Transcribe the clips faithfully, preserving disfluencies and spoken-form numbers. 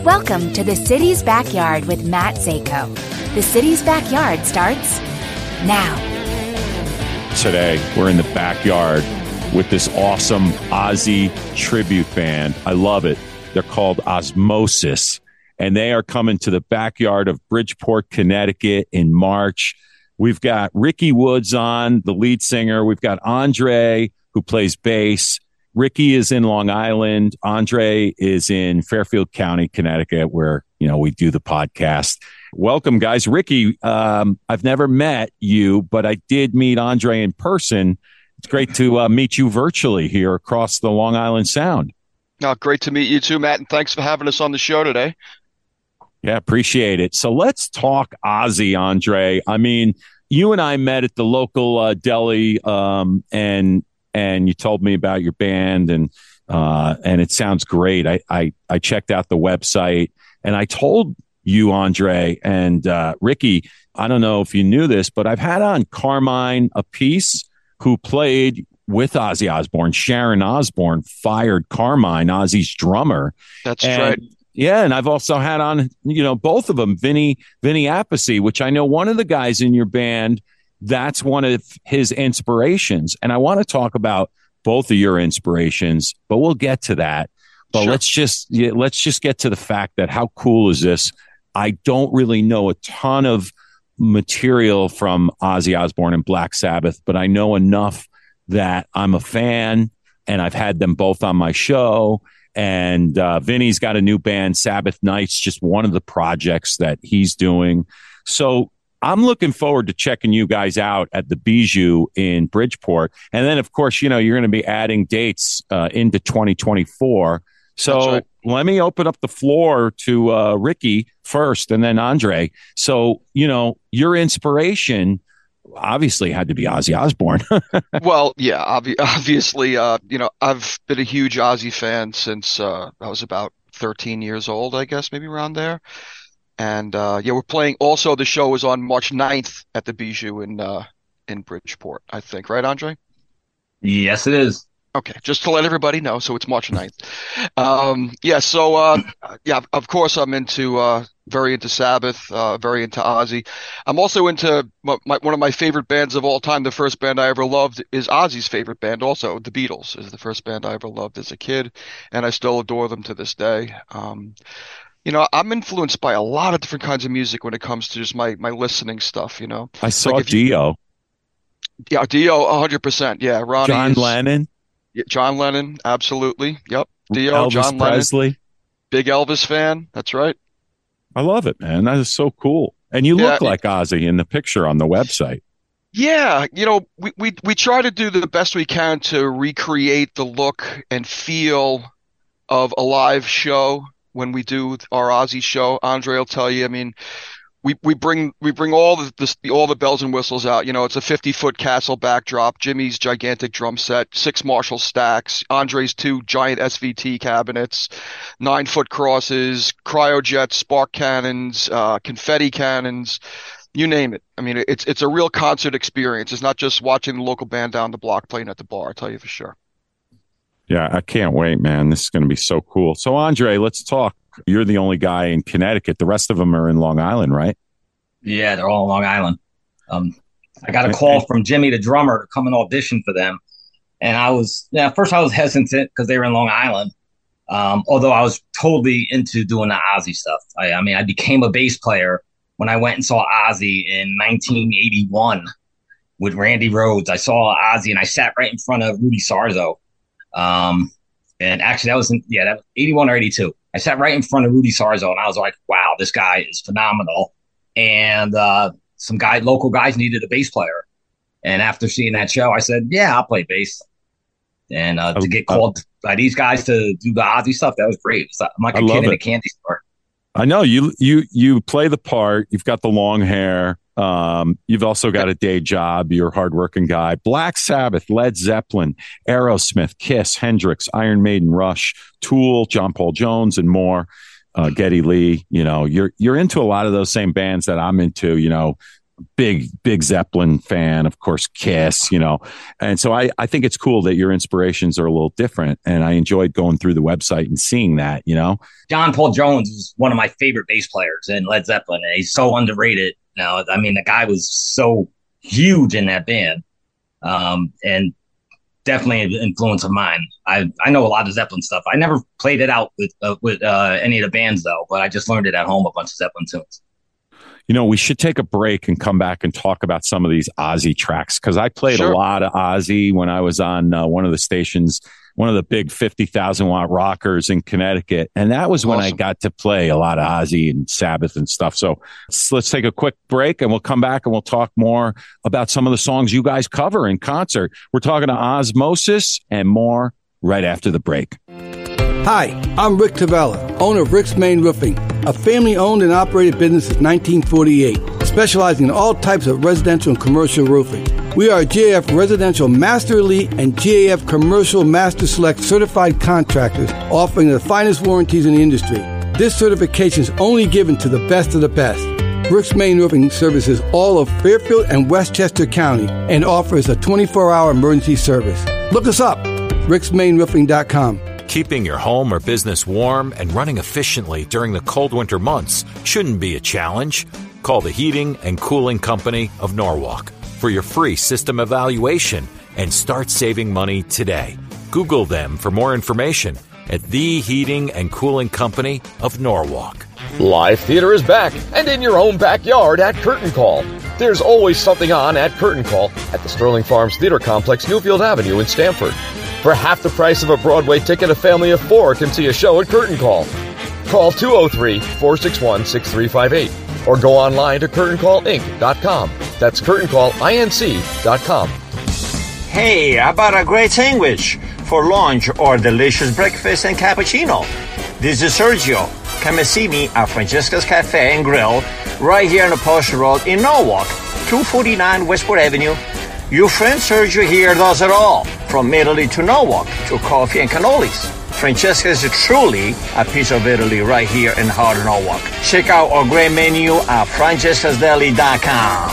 Welcome to the City's Backyard with Matt Zako. The City's Backyard starts now. Today, we're in the backyard with this awesome Ozzy tribute band. I love it. They're called Osmosis, and they are coming to the backyard of Bridgeport, Connecticut in March. We've got Ricky Woods on, the lead singer. We've got Andre, who plays bass. Ricky is in Long Island. Andre is in Fairfield County, Connecticut, where, you know, we do the podcast. Welcome, guys. Ricky, um, I've never met you, but I did meet Andre in person. It's great to uh, meet you virtually here across the Long Island Sound. Oh, great to meet you too, Matt, and thanks for having us on the show today. Yeah, appreciate it. So let's talk Ozzy, Andre. I mean, you and I met at the local uh, deli, um, and and you told me about your band, and uh, and it sounds great. I, I I checked out the website, and I told you, Andre, and uh, Ricky, I don't know if you knew this, but I've had on Carmine Appice, who played with Ozzy Osbourne. Sharon Osbourne fired Carmine, Ozzy's drummer. That's and, right. Yeah, and I've also had on, you know, both of them, Vinny Vinny Appice, which I know one of the guys in your band, that's one of his inspirations. And I want to talk about both of your inspirations, but we'll get to that. But Sure. let's just yeah, let's just get to the fact that how cool is this? I don't really know a ton of material from Ozzy Osbourne and Black Sabbath, but I know enough that I'm a fan, and I've had them both on my show. And uh, Vinny's got a new band, Sabbath Nights, just one of the projects that he's doing. So I'm looking forward to checking you guys out at the Bijou in Bridgeport. And then, of course, you know, you're going to be adding dates uh, into twenty twenty-four. So right. Let me open up the floor to uh, Ricky first, and then Andre. So, you know, your inspiration obviously had to be Ozzy Osbourne. Well, yeah, obvi- obviously, uh, you know, I've been a huge Ozzy fan since uh, I was about thirteen years old, I guess, maybe around there. And uh, yeah, we're playing. Also, the show is on March ninth at the Bijou in uh, in Bridgeport, I think. Right, Andre? Yes, it is. Okay, just to let everybody know, so it's March ninth. Um, yeah, so uh, yeah, of course I'm into uh, very into Sabbath, uh, very into Ozzy. I'm also into my, my, one of my favorite bands of all time. The first band I ever loved is Ozzy's favorite band, also the Beatles is the first band I ever loved as a kid, and I still adore them to this day. Um, you know, I'm influenced by a lot of different kinds of music when it comes to just my my listening stuff. You know, I saw like you, Dio. Yeah, Dio, one hundred percent. Yeah, Ronnie, John is, Lennon. Yeah, John Lennon, absolutely. Yep. Dio, Elvis John Presley. Lennon. Big Elvis fan. That's right. I love it, man. That is so cool. And you Yeah, look like Ozzy in the picture on the website. Yeah, you know, we, we we try to do the best we can to recreate the look and feel of a live show when we do our Ozzy show. Andre will tell you, I mean, we we bring we bring all the, the all the bells and whistles out. You know, it's a fifty foot castle backdrop, Jimmy's gigantic drum set, six Marshall stacks, Andre's two giant S V T cabinets, nine foot crosses, cryojets, spark cannons, uh, confetti cannons, you name it. I mean, it's it's a real concert experience. It's not just watching the local band down the block playing at the bar. I'll tell you for sure. Yeah, I can't wait, man. This is going to be so cool. So, Andre, let's talk. You're the only guy in Connecticut. The rest of them are in Long Island, right? Yeah, they're all on Long Island. Um, I got a call from Jimmy, the drummer, to come and audition for them. And I was, yeah, at first I was hesitant because they were in Long Island. Um, although I was totally into doing the Ozzy stuff. I, I mean, I became a bass player when I went and saw Ozzy in nineteen eighty-one with Randy Rhoads. I saw Ozzy and I sat right in front of Rudy Sarzo. Um, and actually that was, in, yeah, that was eighty-one or eighty-two. I sat right in front of Rudy Sarzo and I was like, wow, this guy is phenomenal. And uh, some guy, local guys needed a bass player. And after seeing that show, I said, yeah, I'll play bass. And uh, to get called by these guys to do the Ozzy stuff, that was great. I'm like a kid in a candy store. I know you, you, you play the part. You've got the long hair. Um, you've also got a day job. You're a hardworking guy. Black Sabbath, Led Zeppelin, Aerosmith, Kiss, Hendrix, Iron Maiden, Rush, Tool, John Paul Jones, and more. Uh, Geddy Lee. You know, you're you're into a lot of those same bands that I'm into. You know, big, big Zeppelin fan, of course, Kiss, you know. And so I, I think it's cool that your inspirations are a little different. And I enjoyed going through the website and seeing that, you know. John Paul Jones is one of my favorite bass players in Led Zeppelin. And he's so underrated now. I mean, the guy was so huge in that band. Um, and definitely an influence of mine. I, I know a lot of Zeppelin stuff. I never played it out with uh, with uh, any of the bands, though, but I just learned it at home, a bunch of Zeppelin tunes. You know, we should take a break and come back and talk about some of these Ozzy tracks, because I played Sure. a lot of Ozzy when I was on uh, one of the stations, one of the big fifty thousand watt rockers in Connecticut. And that was when Awesome. I got to play a lot of Ozzy and Sabbath and stuff. So let's, let's take a quick break and we'll come back and we'll talk more about some of the songs you guys cover in concert. We're talking to Osmosis and more right after the break. Hi, I'm Rick Tavella, owner of Rick's Main Roofing, a family-owned and operated business since nineteen forty-eight, specializing in all types of residential and commercial roofing. We are a G A F Residential Master Elite and G A F Commercial Master Select certified contractors offering the finest warranties in the industry. This certification is only given to the best of the best. Rick's Main Roofing services all of Fairfield and Westchester County and offers a twenty-four hour emergency service. Look us up, ricks main roofing dot com. Keeping your home or business warm and running efficiently during the cold winter months shouldn't be a challenge. Call the Heating and Cooling Company of Norwalk for your free system evaluation and start saving money today. Google them for more information at the Heating and Cooling Company of Norwalk. Live theater is back and in your own backyard at Curtain Call. There's always something on at Curtain Call at the Sterling Farms Theater Complex, Newfield Avenue in Stamford. For half the price of a Broadway ticket, a family of four can see a show at Curtain Call. Call two oh three, four six one, six three five eight or go online to curtain call inc dot com. That's curtain call inc dot com. Hey, how about a great sandwich for lunch or delicious breakfast and cappuccino? This is Sergio. Come and see me at Francesca's Cafe and Grill right here on the Post Road in Norwalk, two forty-nine Westport Avenue. Your friend Sergio here does it all, from Italy to Norwalk, to coffee and cannolis. Francesca is truly a piece of Italy right here in heart of Norwalk. Check out our great menu at francescas deli dot com.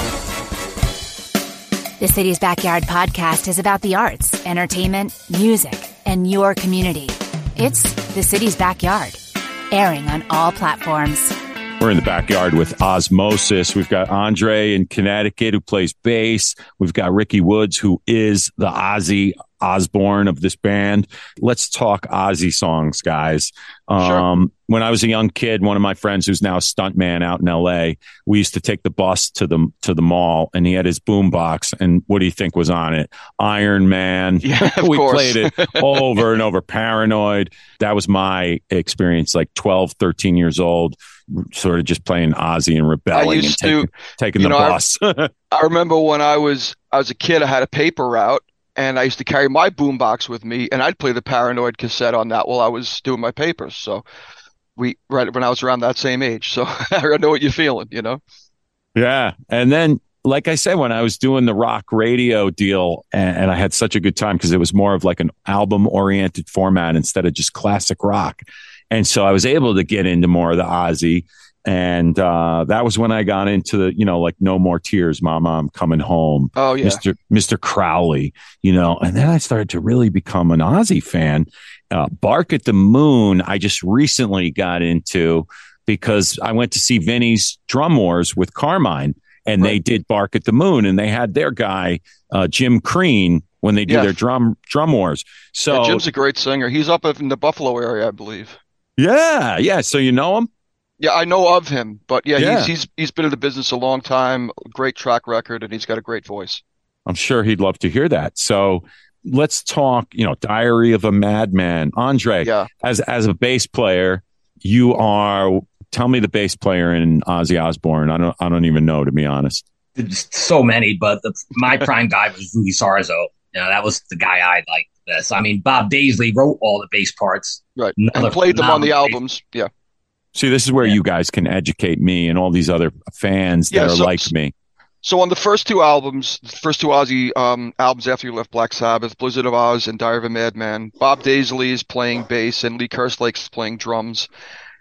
The City's Backyard podcast is about the arts, entertainment, music, and your community. It's The City's Backyard, airing on all platforms. We're in the backyard with Osmosis. We've got Andre in Connecticut who plays bass. We've got Ricky Woods, who is the Ozzy Osbourne of this band. Let's talk Ozzy songs, guys. Um, Sure. When I was a young kid, one of my friends who's now a stuntman out in L A, we used to take the bus to the to the mall, and he had his boombox. And what do you think was on it? Iron Man. Yeah, of we course. played it over and over. Paranoid. That was my experience, like twelve, thirteen years old, sort of just playing Ozzy and rebelling and used taking, to- taking you the know, I- bus. I remember when I was I was a kid, I had a paper route, and I used to carry my boombox with me, and I'd play the Paranoid cassette on that while I was doing my papers. So we right when I was around that same age, so I know what you're feeling, you know. Yeah. And then, like I said, when I was doing the rock radio deal, and, and I had such a good time because it was more of like an album oriented format instead of just classic rock. And so I was able to get into more of the Ozzy. And uh, that was when I got into the, you know, like No More Tears, Mama, I'm Coming Home. Oh yeah, Mister Mister Crowley, you know, and then I started to really become an Ozzy fan. Uh, Bark at the Moon, I just recently got into because I went to see Vinny's Drum Wars with Carmine, and they Right. did Bark at the Moon, and they had their guy, uh, Jim Crean, when they do Yeah. their drum drum wars. So Yeah, Jim's a great singer. He's up in the Buffalo area, I believe. yeah, yeah. So you know him? Yeah, I know of him, but yeah, Yeah. he's he's he's been in the business a long time, great track record, and he's got a great voice. I'm sure he'd love to hear that. So let's talk, you know, Diary of a Madman. Andre, Yeah. as as a bass player, you are, tell me the bass player in Ozzy Osbourne. I don't I don't even know, to be honest. There's so many, but the, my prime guy was Louis Sarzo. You know, that was the guy I liked this. I mean, Bob Daisley wrote all the bass parts. Right. Another And played them on the phenomenal bass- albums. Yeah. See, this is where Yeah. you guys can educate me and all these other fans that Yeah, are so- like me. So on the first two albums, the first two Ozzy um, albums after he left Black Sabbath, Blizzard of Oz and Diary of a Madman, Bob Daisley is playing bass and Lee Kerslake's playing drums.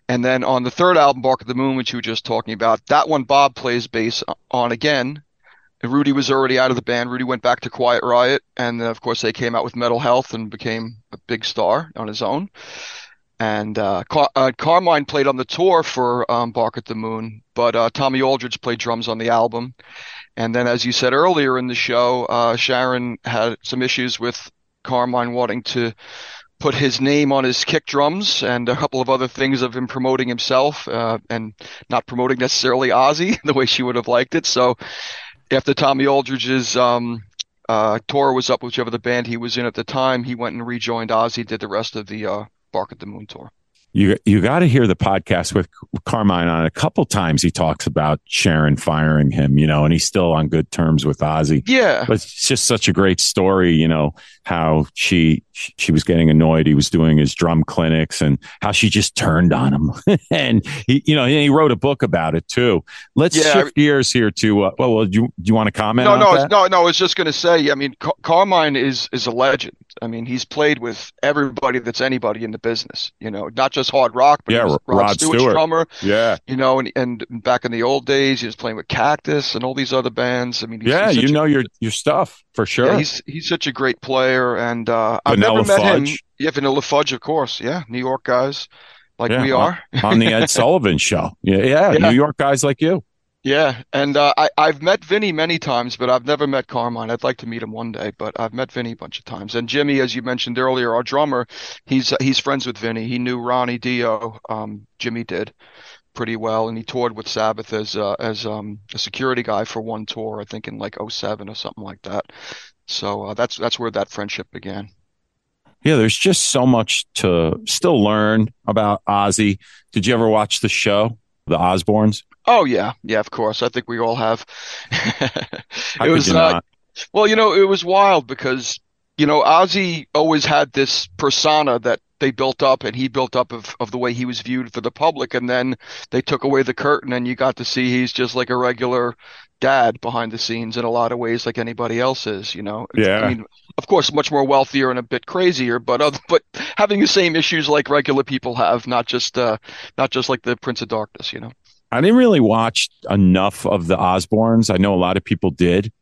And then on the third album, Bark at the Moon, which you were just talking about, that one Bob plays bass on again. And Rudy was already out of the band. Rudy went back to Quiet Riot, and then, of course, they came out with Metal Health and became a big star on his own. And uh, Car- uh, Carmine played on the tour for um, Bark at the Moon, but uh, Tommy Aldridge played drums on the album. And then, as you said earlier in the show, uh, Sharon had some issues with Carmine wanting to put his name on his kick drums and a couple of other things of him promoting himself uh, and not promoting necessarily Ozzy the way she would have liked it. So after Tommy Aldridge's um, uh, tour was up, whichever the band he was in at the time, he went and rejoined Ozzy, did the rest of the uh, Bark at the Moon tour. You you got to hear the podcast with Carmine on. A couple times he talks about Sharon firing him, you know, and he's still on good terms with Ozzy. Yeah. But it's just such a great story, you know, how she she was getting annoyed. He was doing his drum clinics and how she just turned on him. And he, you know, he wrote a book about it too. Let's Yeah, shift gears here to, uh, well, well, do you, do you want to comment No, on no, that? it's- no, no. I was just going to say, I mean, Car- Carmine is is a legend. I mean, he's played with everybody that's anybody in the business, you know, not just hard rock, but Yeah, he was Rod, Rod Stewart's Stewart. drummer, Yeah. you know, and, and back in the old days, he was playing with Cactus and all these other bands. I mean, he's, Yeah, he's such you a- know your your stuff for sure. Yeah, he's he's such a great player, and uh, I've Vanilla never met Fudge. him. Yeah, Vanilla Fudge, of course. Yeah, New York guys like Yeah, we on- are. on the Ed Sullivan show. Yeah, yeah, Yeah. New York guys like you. Yeah, and uh, I I've met Vinny many times, but I've never met Carmine. I'd like to meet him one day, but I've met Vinny a bunch of times. And Jimmy, as you mentioned earlier, our drummer, he's he's friends with Vinny. He knew Ronnie Dio. Um, Jimmy did pretty well, and he toured with Sabbath as uh, as um a security guy for one tour, I think in like oh seven or something like that. So uh, that's that's where that friendship began. Yeah, there's just so much to still learn about Ozzy. Did you ever watch the show, The Osbournes? Oh yeah, yeah, of course. I think we all have. How It could was you uh, not? well, you know, it was wild because, you know, Ozzy always had this persona that they built up and he built up of, of the way he was viewed for the public. And then they took away the curtain and you got to see he's just like a regular dad behind the scenes in a lot of ways, like anybody else is, you know. Yeah. I mean, of course, much more wealthier and a bit crazier, but other, but having the same issues like regular people have, not just uh, not just like the Prince of Darkness, you know. I didn't really watch enough of the Osbournes. I know a lot of people did.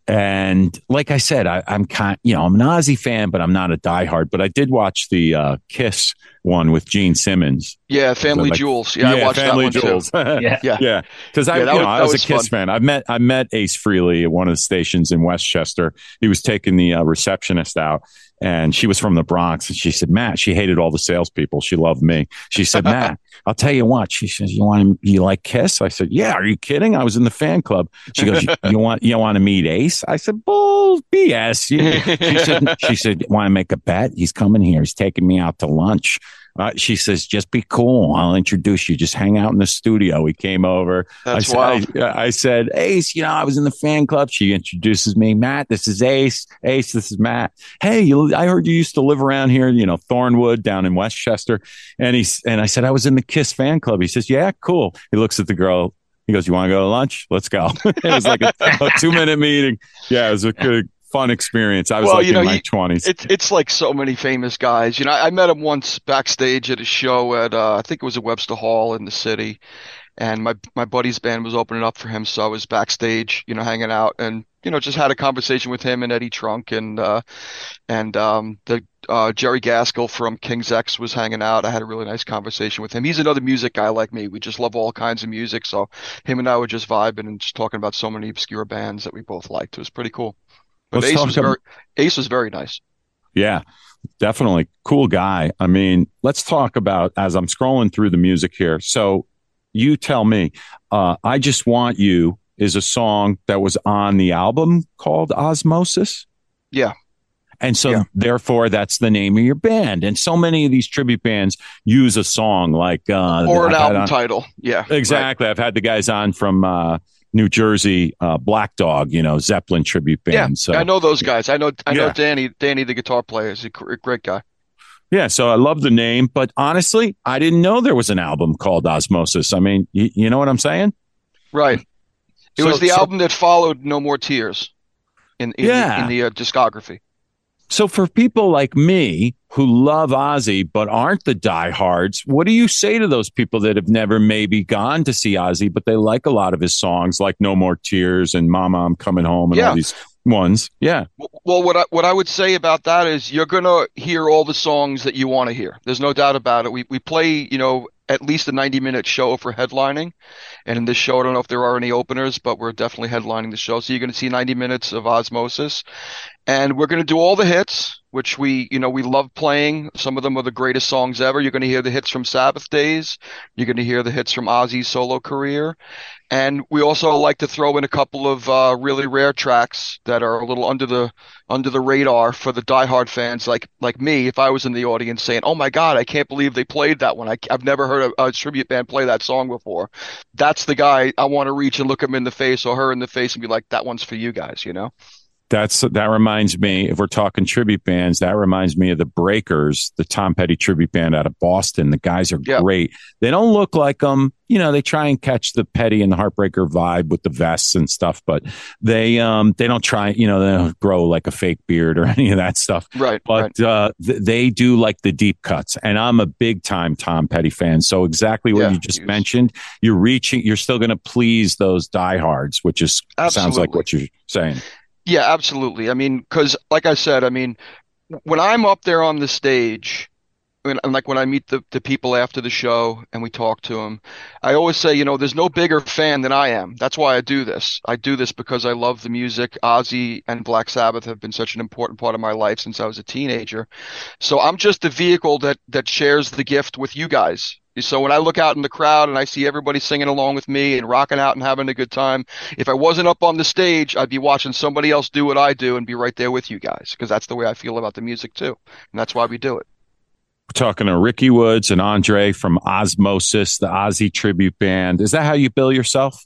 And like I said, I, I'm kind, you know, I'm an Ozzy fan, but I'm not a diehard. But I did watch the uh, Kiss one with Gene Simmons. Yeah, Family like- Jewels. Yeah, I watched Family that one Jewels. too. Yeah. Yeah. Yeah, because I, Yeah, that you was- know, I that was, was a Kiss fun. fan. I met I met Ace Frehley at one of the stations in Westchester. He was taking the uh, receptionist out, and she was from the Bronx. And she said, "Matt," she hated all the salespeople. She loved me. She said, "Matt, I'll tell you what." She says, "You want to, you like Kiss?" I said, "Yeah." "Are you kidding? I was in the fan club." She goes, "You, you want you want to meet Ace?" I said, "Bull B S." She said, "She said, want to make a bet? He's coming here. He's taking me out to lunch." Uh, she says, "Just be cool. I'll introduce you. Just hang out in the studio." He came over. That's I, said- wild. I, I said, "Ace, you know, I was in the fan club." She introduces me. "Matt, this is Ace. Ace, this is Matt. Hey, you, I heard you used to live around here, you know, Thornwood down in Westchester." And he's, and I said, "I was in the Kiss fan club." He says, "Yeah, cool." He looks at the girl. He goes, "You want to go to lunch? Let's go." It was like a, a two minute meeting. Yeah, it was a good, fun experience. I was Well, like you know, in my you- twenties. It's it's like so many famous guys. You know, I, I met him once backstage at a show at uh, I think it was at Webster Hall in the city, and my my buddy's band was opening up for him, so I was backstage, you know, hanging out, and you know, just had a conversation with him and Eddie Trunk, and uh, and um, the uh, Jerry Gaskell from King's X was hanging out. I had a really nice conversation with him. He's another music guy like me. We just love all kinds of music, so him and I were just vibing and just talking about so many obscure bands that we both liked. It was pretty cool. But Let's Ace talk was about- very Ace was very nice. Yeah, definitely. Cool guy. I mean, let's talk about, as I'm scrolling through the music here. So you tell me, uh, I Just Want You is a song that was on the album called Osmosis. Yeah. And so Yeah. therefore that's the name of your band. And so many of these tribute bands use a song like, uh, Or an I've had album on- title. Yeah. right. Exactly. I've had the guys on from, uh, New Jersey, uh, Black Dog, you know, Zeppelin tribute band. Yeah, so I know those guys. I know I know Yeah. Danny, Danny the guitar player is a gr- great guy. Yeah, so I love the name, but honestly, I didn't know there was an album called Osmosis. I mean, you, you know what I'm saying? Right. It So- was the so- album that followed No More Tears in in Yeah. the, in the uh, discography. So for people like me who love Ozzy but aren't the diehards, what do you say to those people that have never maybe gone to see Ozzy, but they like a lot of his songs, like No More Tears and Mama, I'm Coming Home and Yeah. all these ones? Yeah. Well, what I, what I would say about that is you're going to hear all the songs that you want to hear. There's no doubt about it. We we play, you know, at least a ninety minute show for headlining. And in this show, I don't know if there are any openers, but we're definitely headlining the show. So you're going to see ninety minutes of Osmosis. And we're going to do all the hits, which we, you know, we love playing. Some of them are the greatest songs ever. You're going to hear the hits from Sabbath Days. You're going to hear the hits from Ozzy's solo career. And we also like to throw in a couple of uh, really rare tracks that are a little under the under the radar for the diehard fans like like me. If I was in the audience saying, "Oh my God, I can't believe they played that one. I, I've never heard a, a tribute band play that song before." That's the guy I want to reach and look him in the face or her in the face and be like, "That one's for you guys," you know? That's that reminds me, if we're talking tribute bands, that reminds me of the Breakers, the Tom Petty tribute band out of Boston. The guys are Yeah. great. They don't look like them. You know, they try and catch the Petty and the Heartbreaker vibe with the vests and stuff, but they um they don't try, you know, they don't grow like a fake beard or any of that stuff. Right. But right. uh, th- they do like the deep cuts, and I'm a big time Tom Petty fan. So exactly what Yeah, you just he was- mentioned, you're reaching, you're still going to please those diehards, which is sounds like Absolutely. what you're saying. Yeah, absolutely. I mean, because like I said, I mean, when I'm up there on the stage, and, and like when I meet the, the people after the show and we talk to them, I always say, you know, there's no bigger fan than I am. That's why I do this. I do this because I love the music. Ozzy and Black Sabbath have been such an important part of my life since I was a teenager. So I'm just a vehicle that that shares the gift with you guys. So when I look out in the crowd and I see everybody singing along with me and rocking out and having a good time, if I wasn't up on the stage, I'd be watching somebody else do what I do and be right there with you guys, because that's the way I feel about the music too. And that's why we do it. We're talking to Ricky Woods and Andre from Osmosis, the Ozzy tribute band. Is that how you bill yourself?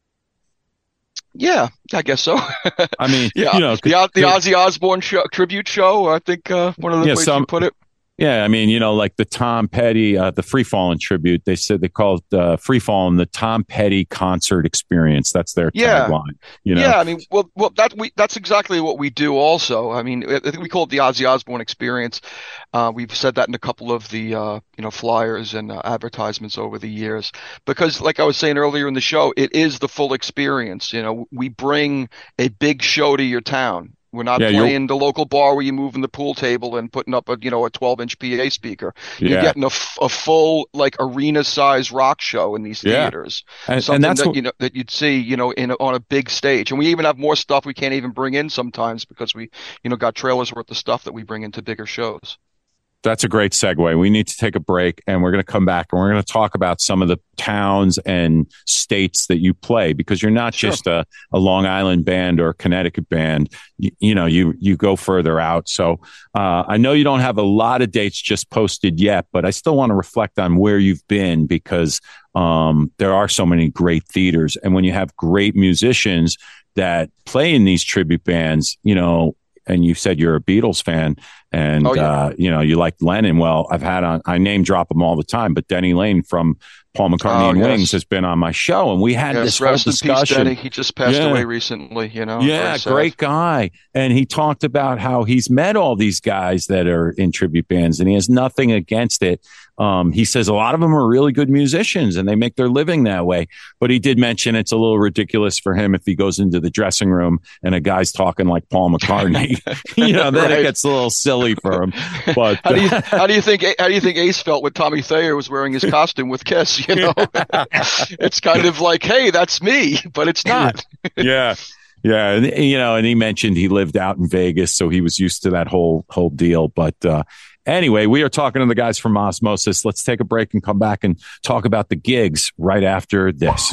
Yeah, I guess so. I mean, yeah, you know, the, the Ozzy Osbourne show, tribute show, I think uh, one of the Yeah, ways some- you put it. yeah, I mean, you know, like the Tom Petty, uh, the Free Fallin' tribute. They said they called uh, Free Fallin' the Tom Petty concert experience. That's their Yeah. tagline. You know, Yeah, I mean, well, well, that we that's exactly what we do. Also, I mean, I think we call it the Ozzy Osbourne experience. Uh, we've said that in a couple of the uh, you know flyers and uh, advertisements over the years, because, like I was saying earlier in the show, it is the full experience. You know, we bring a big show to your town. We're not Yeah, you're- playing the local bar where you move in the pool table and putting up a you know a twelve inch P A speaker. You're Yeah. getting a, f- a full like arena size rock show in these Yeah. theaters. and, Something and that's that what, you know that you'd see, you know, in on a big stage, and we even have more stuff we can't even bring in sometimes because we, you know, got trailers worth of stuff that we bring into bigger shows. That's a great segue. We need to take a break, and we're going to come back and we're going to talk about some of the towns and states that you play, because you're not Sure. just a, a Long Island band or a Connecticut band. You, you know, you you go further out. So uh, I know you don't have a lot of dates just posted yet, but I still want to reflect on where you've been, because um, there are so many great theaters, and when you have great musicians that play in these tribute bands, you know. And you said you're a Beatles fan, and Oh, yeah. uh, you know you like Lennon. Well, I've had on I name drop them all the time, but Denny Lane from Paul McCartney Oh, and yes. Wings has been on my show, and we had Yes, this whole rest in peace, discussion. Denny. He just passed Yeah. away recently. You know, Yeah, Very sad. great guy. And he talked about how he's met all these guys that are in tribute bands, and he has nothing against it. Um, he says a lot of them are really good musicians and they make their living that way. But he did mention it's a little ridiculous for him if he goes into the dressing room and a guy's talking like Paul McCartney. you know, then Right. it gets a little silly for him. But How do you how do you think how do you think Ace felt when Tommy Thayer was wearing his costume with Kiss? You know, it's kind of like, hey, that's me, but it's not. yeah. Yeah, and you know, and he mentioned he lived out in Vegas, so he was used to that whole whole deal. But uh, anyway, we are talking to the guys from Osmosis. Let's take a break and come back and talk about the gigs right after this.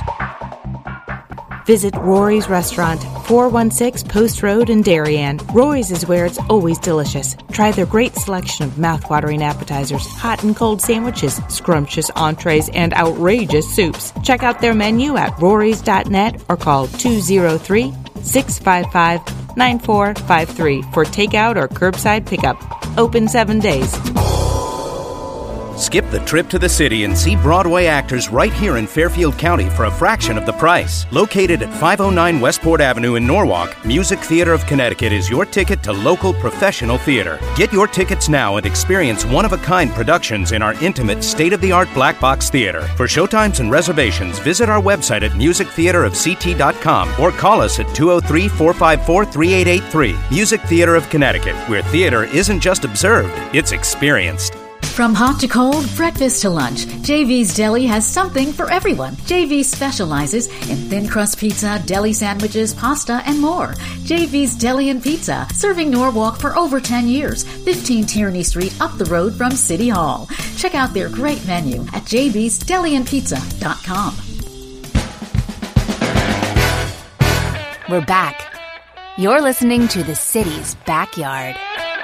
Visit Rory's Restaurant, four one six Post Road in Darien. Rory's is where it's always delicious. Try their great selection of mouth-watering appetizers, hot and cold sandwiches, scrumptious entrees, and outrageous soups. Check out their menu at rorys dot net or call two oh three, six five five, nine four five three for takeout or curbside pickup. Open seven days. Skip the trip to the city and see Broadway actors right here in Fairfield County for a fraction of the price. Located at five oh nine Westport Avenue in Norwalk, Music Theater of Connecticut is your ticket to local professional theater. Get your tickets now and experience one-of-a-kind productions in our intimate, state-of-the-art black box theater. For showtimes and reservations, visit our website at music theater of c t dot com or call us at two oh three, four five four, three eight eight three. Music Theater of Connecticut, where theater isn't just observed, it's experienced. From hot to cold, breakfast to lunch, J V's Deli has something for everyone. J V specializes in thin crust pizza, deli sandwiches, pasta, and more. J V's Deli and Pizza, serving Norwalk for over ten years, fifteen Tierney Street up the road from City Hall. Check out their great menu at j v's deli and pizza dot com. We're back. You're listening to The City's Backyard.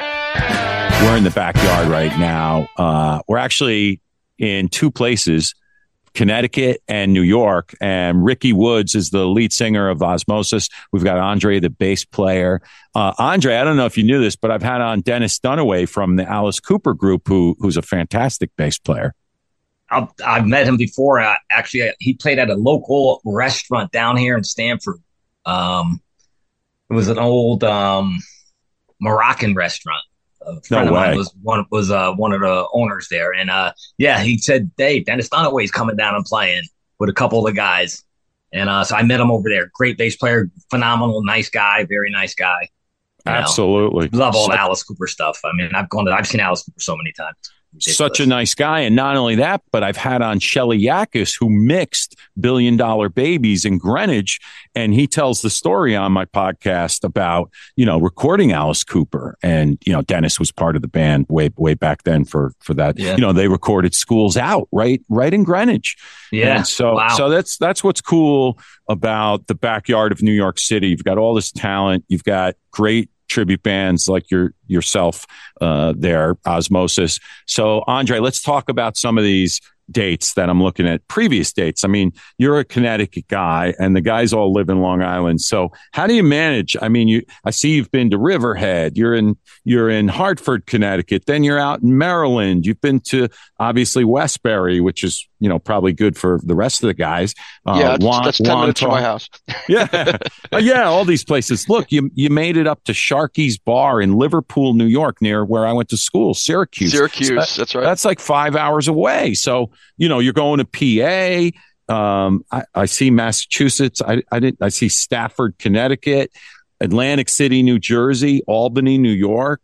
We're in the backyard right now. Uh, we're actually in two places, Connecticut and New York. And Ricky Woods is the lead singer of Osmosis. We've got Andre, the bass player. Uh, Andre, I don't know if you knew this, but I've had on Dennis Dunaway from the Alice Cooper group, who who's a fantastic bass player. I've, I've met him before. Uh, actually, he played at a local restaurant down here in Stamford. Um, it was an old um, Moroccan restaurant. A friend No of mine way. was one was uh, one of the owners there, and uh, yeah, he said, "Dave, Dennis Dunaway's coming down and playing with a couple of the guys," and uh, so I met him over there. Great bass player, phenomenal, nice guy, very nice guy. You know, Absolutely. love all the Such- Alice Cooper stuff. I mean, I've gone to, I've seen Alice Cooper so many times. Such a nice guy. And not only that, but I've had on Shelly Yakis, who mixed Billion Dollar Babies in Greenwich. And he tells the story on my podcast about, you know, recording Alice Cooper. And, you know, Dennis was part of the band way, way back then for, for that. Yeah. You know, they recorded Schools Out right, right in Greenwich. Yeah. And so, Wow. so that's, that's what's cool about the backyard of New York City. You've got all this talent. You've got great tribute bands like your yourself uh, there, Osmosis. So, Andre, let's talk about some of these dates that I'm looking at, previous dates. I mean, you're a Connecticut guy and the guys all live in Long Island. So how do you manage? I mean, you, I see you've been to Riverhead, you're in, you're in Hartford, Connecticut, then you're out in Maryland. You've been to obviously Westbury, which is, you know, probably good for the rest of the guys. Uh, yeah, that's, Wan- that's ten minutes from my Wantagh. house. yeah. Uh, yeah. All these places. Look, you, you made it up to Sharky's Bar in Liverpool, New York, near where I went to school, Syracuse. Syracuse, So that- that's right. That's like five hours away. So, you know, you're going to P A. Um, I, I see Massachusetts. I, I didn't, I see Stafford, Connecticut, Atlantic City, New Jersey, Albany, New York.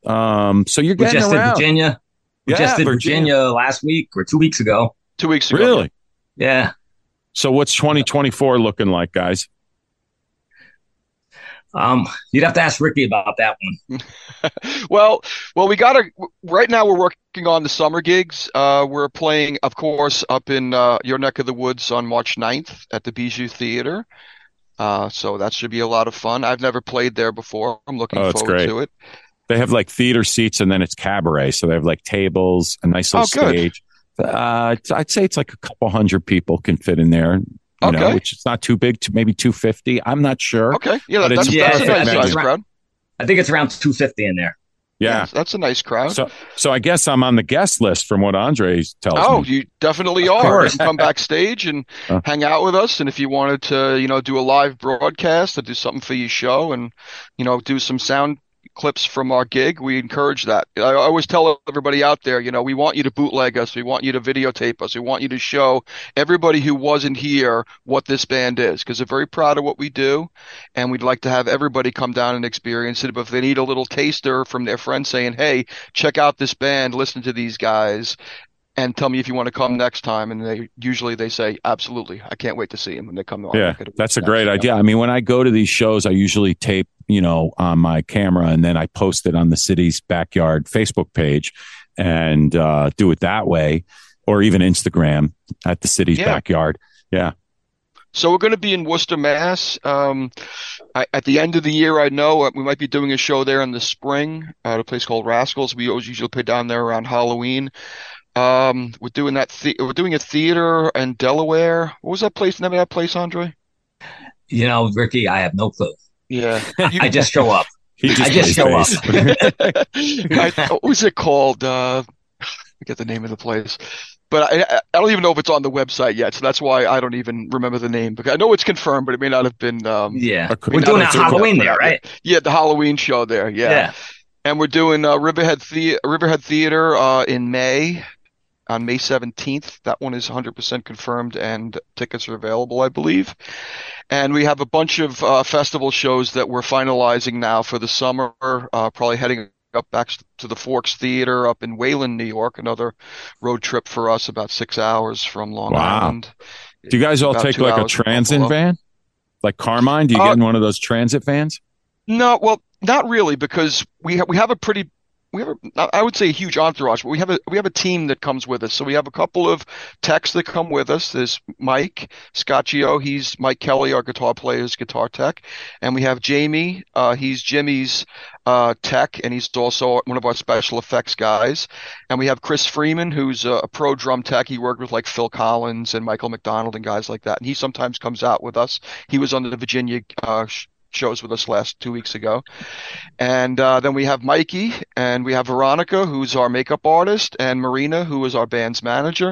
Um, so you're We getting just around. did Virginia. We Yeah, just did Virginia. Virginia. last week or two weeks ago. Two weeks ago. Really? Yeah. So what's twenty twenty-four looking like, guys? Um, you'd have to ask Ricky about that one. well, well, we got to. Right now, we're working on the summer gigs. Uh, we're playing, of course, up in uh, your neck of the woods on March ninth at the Bijou Theater. Uh, so that should be a lot of fun. I've never played there before. I'm looking Oh, it's forward great. to it. They have like theater seats and then it's cabaret. So they have like tables, a nice little Oh, good. stage. Uh, it's- I'd say it's like a couple hundred people can fit in there, you know, Okay. which is not too big, to maybe two fifty. I'm not sure. Okay, yeah, But that's, it's that's a perfect nice venue. size crowd. I think it's around two fifty in there. Yeah. that's a nice crowd. So, so I guess I'm on the guest list from what Andre tells Oh, me. you definitely Of are. You course. can come backstage and Uh. hang out with us. And if you wanted to, you know, do a live broadcast or do something for your show and, you know, do some sound clips from our gig, we encourage that. I always tell everybody out there, you know, we want you to bootleg us. We want you to videotape us. We want you to show everybody who wasn't here what this band is, because they're very proud of what we do. And we'd like to have everybody come down and experience it. But if they need a little taster from their friends saying, hey, check out this band, listen to these guys, and tell me if you want to come next time. And they usually they say, absolutely. I can't wait to see them when they come on. Yeah, that's a great idea. I mean, when I go to these shows, I usually tape, you know, on my camera and then I post it on the city's backyard Facebook page and uh, do it that way, or even Instagram at the city's Yeah. backyard. Yeah. So we're going to be in Worcester, Mass. Um, I, at the end of the year, I know uh, we might be doing a show there in the spring at a place called Rascals. We always usually play down there around Halloween. Um, we're doing that. The- we're doing a theater in Delaware. What was that place? Name of that place, Andre? You know, Ricky, I have no clue. Yeah, You- I just show up. He I just show up. plays bass. I, what was it called? Uh, forget the name of the place. But I, I don't even know if it's on the website yet, so that's why I don't even remember the name. Because I know it's confirmed, but it may not have been. Um, yeah, we're doing a Halloween there, right? Yeah, the Halloween show there. Yeah, yeah. And we're doing uh, Riverhead the- Riverhead Theater uh, in May, on May seventeenth. That one is one hundred percent confirmed, and tickets are available, I believe. And we have a bunch of uh, festival shows that we're finalizing now for the summer. Uh, probably heading up back to the Forks Theater up in Wayland, New York, another road trip for us, about six hours from Long wow. Island. Do you guys all take like a transit van? Like Carmine? Do you uh, get in one of those transit vans? No, well, not really, because we ha- we have a pretty we have a, I would say a huge entourage, but we have a we have a team that comes with us. So we have a couple of techs that come with us. There's Mike Scaccio, he's Mike Kelly, our guitar player's guitar tech, and we have Jamie. Uh, he's Jimmy's uh, tech, and he's also one of our special effects guys. And we have Chris Freeman, who's a, a pro drum tech. He worked with like Phil Collins and Michael McDonald and guys like that. And he sometimes comes out with us. He was on the Virginia uh, sh- shows with us last two weeks ago. And uh, then we have Mikey, and we have Veronica, who's our makeup artist, and Marina, who is our band's manager.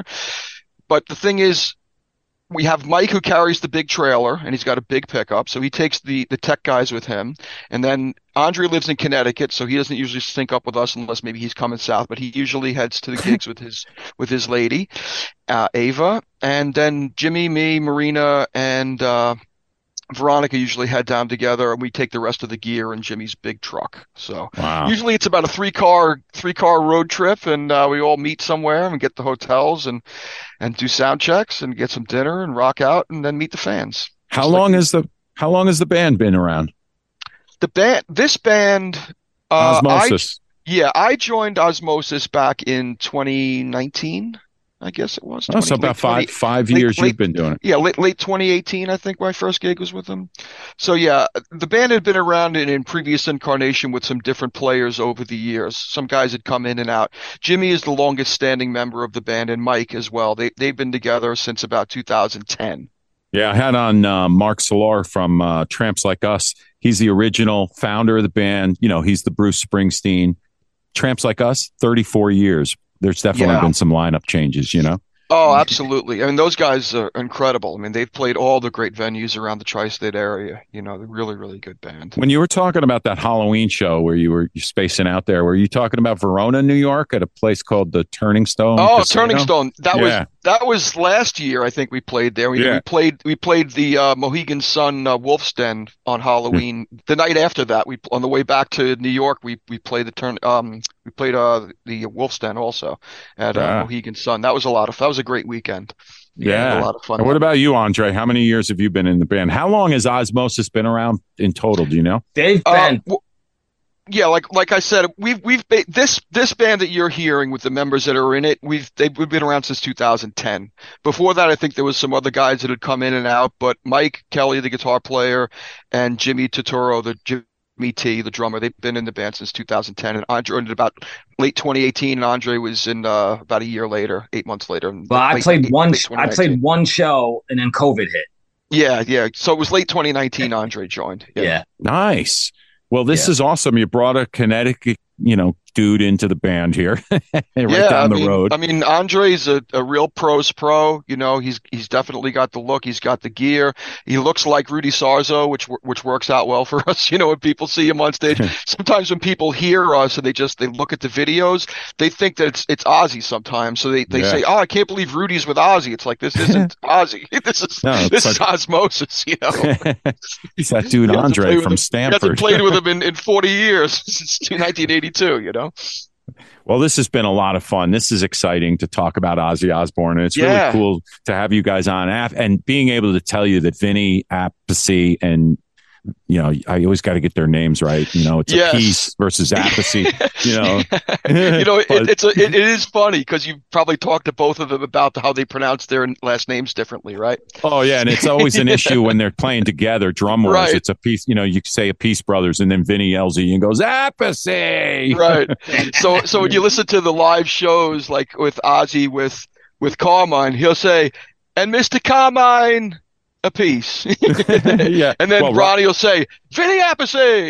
But the thing is, we have Mike, who carries the big trailer, and he's got a big pickup, so he takes the, the tech guys with him. And then Andre lives in Connecticut, so he doesn't usually sync up with us unless maybe he's coming south, but he usually heads to the gigs with his with his lady, uh, Ava. And then Jimmy, me, Marina, and uh, Veronica usually head down together, and we take the rest of the gear in Jimmy's big truck. So wow. usually it's about a three car three car road trip, and uh, we all meet somewhere and get the hotels and and do sound checks and get some dinner and rock out and then meet the fans. How Just long like, is the How long has the band been around? The band, this band, uh, Osmosis. I, yeah, I joined Osmosis back in twenty nineteen. I guess it was. twenty, oh, so about five five late, years late, you've been doing it. Yeah, late late twenty eighteen, I think my first gig was with them. So yeah, the band had been around in, in previous incarnation with some different players over the years. Some guys had come in and out. Jimmy is the longest standing member of the band, and Mike as well. They they've been together since about two thousand ten. Yeah, I had on uh, Mark Solar from uh, Tramps Like Us. He's the original founder of the band. You know, he's the Bruce Springsteen. Tramps Like Us, thirty-four years. There's definitely yeah. been some lineup changes, you know? Oh, absolutely. I mean, those guys are incredible. I mean, they've played all the great venues around the tri-state area. You know, they're really, really good band. When you were talking about that Halloween show where you were spacing out there, were you talking about Verona, New York, at a place called the Turning Stone? Oh, Casino? Turning Stone. That yeah. was that was last year. I think we played there. We, yeah. we played we played the uh, Mohegan Sun uh, Wolf's Den on Halloween. Mm. The night after that, we on the way back to New York, we we played the turn. Um, we played uh the Wolf's Den also at uh, yeah. Mohegan Sun. That was a lot of. That was a great weekend. Yeah, yeah a lot of fun. And what about you, Andre? How many years have you been in the band? How long has Osmosis been around in total? Do you know? They've been. Uh, well, yeah, like like I said, we've we've been, this this band that you're hearing with the members that are in it. We've they've we've been around since two thousand ten. Before that, I think there was some other guys that had come in and out, but Mike Kelly, the guitar player, and Jimmy Totoro, the Jimmy T, the drummer, they've been in the band since two thousand ten. And Andre ended about late twenty eighteen, and Andre was in uh, about a year later, eight months later. Well, I played one. I played one show, and then COVID hit. Yeah, yeah. So it was late twenty nineteen. Andre joined. Yeah, yeah. Nice. Well, this yeah. is awesome. You brought a Connecticut, you know, dude into the band here, right yeah, down I the mean, road. I mean, Andre's a, a real pro's pro. You know, he's he's definitely got the look. He's got the gear. He looks like Rudy Sarzo, which which works out well for us. You know, when people see him on stage, sometimes when people hear us and they just they look at the videos, they think that it's it's Ozzy sometimes. So they, they yeah. say, "Oh, I can't believe Rudy's with Ozzy." It's like, this isn't Ozzy. This is no, this like, is Osmosis. You know, he's that dude Andre from him. Stanford. He hasn't played with him in, in forty years since nineteen eighty-two. You know. Well, this has been a lot of fun. This is exciting to talk about Ozzy Osbourne, and it's yeah. really cool to have you guys on and being able to tell you that Vinny Appice and, you know, I always got to get their names right. You know, it's yes. a piece versus Appice, you know. you know, it, but, it's a, it, it is funny because you've probably talked to both of them about how they pronounce their last names differently, right? Oh, yeah. And it's always an issue when they're playing together, drum wars. Right. It's a piece, you know, you say a Peace Brothers and then Vinny yells at you and goes, Appice. Right. So, so when you listen to the live shows, like with Ozzy, with, with Carmine, he'll say, and Mister Carmine, a piece. yeah. And then well, Ronnie will say, Vinny Appice.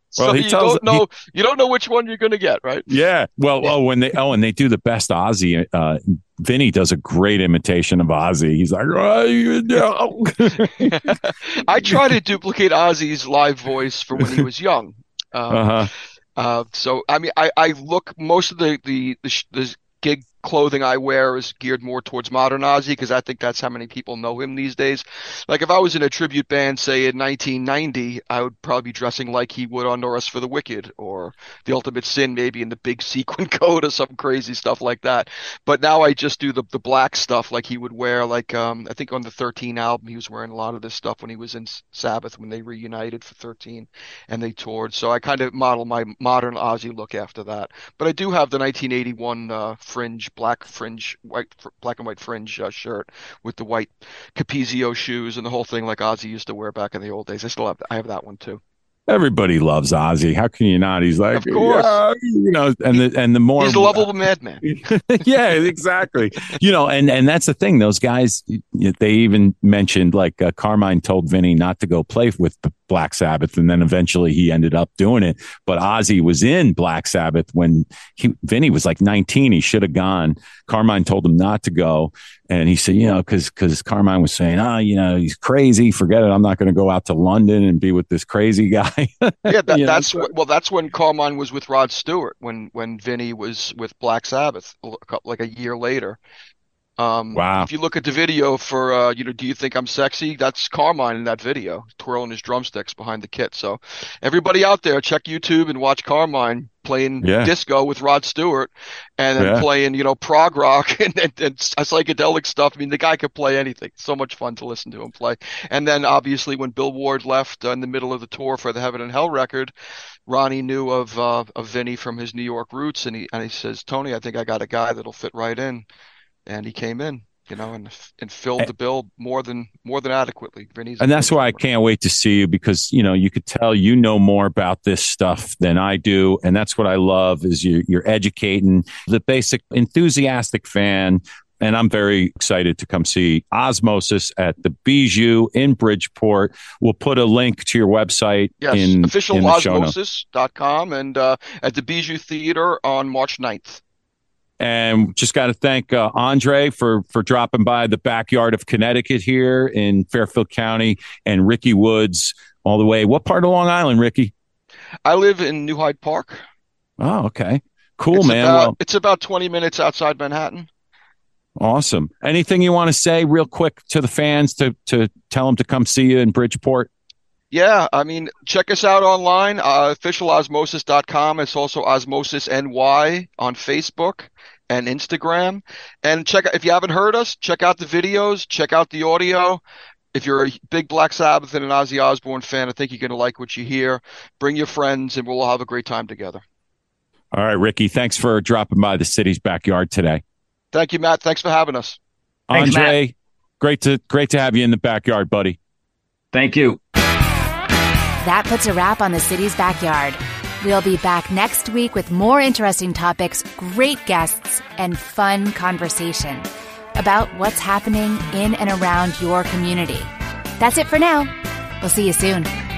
So well, he you tells, don't know he, you don't know which one you're going to get, right? Yeah. Well, yeah. oh, when they oh, and they do the best Ozzy. Uh, Vinny does a great imitation of Ozzy. He's like, oh, you know. I try to duplicate Ozzy's live voice for when he was young. Um, uh-huh. Uh, so I mean, I, I look most of the the the, the gig clothing I wear is geared more towards modern Ozzy because I think that's how many people know him these days. Like if I was in a tribute band, say in nineteen ninety, I would probably be dressing like he would on No Rest for the Wicked or The Ultimate Sin, maybe in the big sequin coat or some crazy stuff like that. But now I just do the the black stuff like he would wear. Like um, I think on the thirteen album, he was wearing a lot of this stuff when he was in Sabbath when they reunited for thirteen and they toured. So I kind of model my modern Ozzy look after that. But I do have the nineteen eighty-one uh, fringe. Black fringe, white, black and white fringe uh, shirt with the white Capezio shoes and the whole thing, like Ozzy used to wear back in the old days. I still have, I have that one too. Everybody loves Ozzy. How can you not? He's like, of course, yeah, you know, and the and the more he's a lovable madman. Yeah, exactly. You know, and and that's the thing. Those guys, they even mentioned like uh, Carmine told Vinny not to go play with Black Sabbath, and then eventually he ended up doing it. But Ozzy was in Black Sabbath when he Vinny was like nineteen. He should have gone. Carmine told him not to go, and he said, you know, because because Carmine was saying, oh, you know, he's crazy. Forget it. I'm not going to go out to London and be with this crazy guy. Yeah, that, that's know? well, that's when Carmine was with Rod Stewart when when Vinny was with Black Sabbath, like a year later. Um, wow. If you look at the video for, uh, you know, Do You Think I'm Sexy? That's Carmine in that video, twirling his drumsticks behind the kit. So everybody out there, check YouTube and watch Carmine playing yeah. disco with Rod Stewart and then yeah. playing, you know, prog rock and, and, and psychedelic stuff. I mean, the guy could play anything. So much fun to listen to him play. And then obviously when Bill Ward left uh, in the middle of the tour for the Heaven and Hell record, Ronnie knew of uh, of Vinny from his New York roots. And he, and he says, Tony, I think I got a guy that'll fit right in. And he came in, you know, and and filled the bill more than more than adequately. Vinny's and that's why I can't wait to see you because, you know, you could tell you know more about this stuff than I do. And that's what I love is you, you're educating the basic enthusiastic fan. And I'm very excited to come see Osmosis at the Bijou in Bridgeport. We'll put a link to your website yes, in official in osmosis dot com and uh, at the Bijou Theater on March ninth. And just got to thank uh, Andre for for dropping by the backyard of Connecticut here in Fairfield County, and Ricky Woods all the way. What part of Long Island, Ricky? I live in New Hyde Park. Oh, okay. Cool, it's man. About, well, it's about twenty minutes outside Manhattan. Awesome. Anything you want to say real quick to the fans to to tell them to come see you in Bridgeport? Yeah, I mean, check us out online, uh, official osmosis dot com. It's also Osmosis N Y on Facebook and Instagram. And check if you haven't heard us, check out the videos, check out the audio. If you're a big Black Sabbath and an Ozzy Osbourne fan, I think you're going to like what you hear. Bring your friends, and we'll all have a great time together. All right, Ricky, thanks for dropping by the city's backyard today. Thank you, Matt. Thanks for having us. Thanks, Andre, Matt. great to great to have you in the backyard, buddy. Thank you. That puts a wrap on the city's backyard. We'll be back next week with more interesting topics, great guests, and fun conversation about what's happening in and around your community. That's it for now. We'll see you soon.